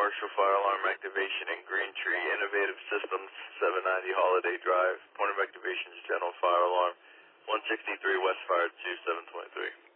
partial fire alarm activation in Green Tree Innovative Systems, 790 Holiday Drive. Point of activation is general fire alarm, 163 West Fire 2723.